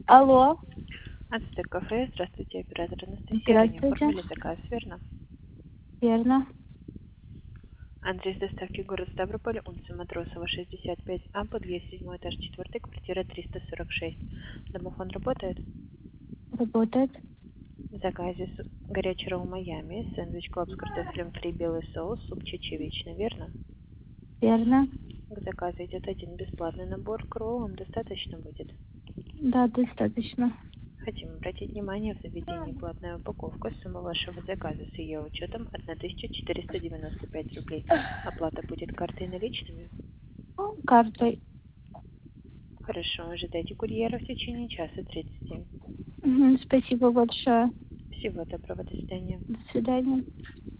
Алло, Ацтек кафе, здравствуйте, оператор Анастасия. Ранее здравствуйте. оформили заказ, верно? Верно. Адрес доставки город Ставрополь, улица Матросова, 65А, подъезд 7 этаж, 4, квартира 346. Домофон работает? Работает. В заказе горячий ролл Майами, сэндвич клаб с картофелем фри, белый соус, суп чечевичный, верно? Верно. К заказу идет один бесплатный набор, к роллам достаточно будет. Да, достаточно. Хотим обратить внимание, в заведении платная упаковка. Сумма вашего заказа с ее учетом 1495 рублей. Оплата будет картой и наличными. Картой. Хорошо, ожидайте курьера в течение часа 30. Спасибо большое. Всего доброго, до свидания. До свидания.